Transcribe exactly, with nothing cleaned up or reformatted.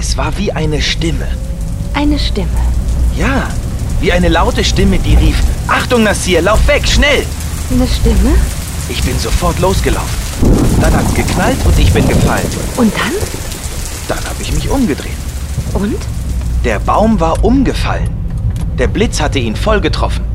Es war wie eine Stimme. Eine Stimme? Ja, wie eine laute Stimme, die rief: Achtung, Nasir, lauf weg, schnell! Eine Stimme? Ich bin sofort losgelaufen. Dann hat's geknallt und ich bin gefallen. Und dann? Dann habe ich mich umgedreht. Und? Der Baum war umgefallen. Der Blitz hatte ihn voll getroffen.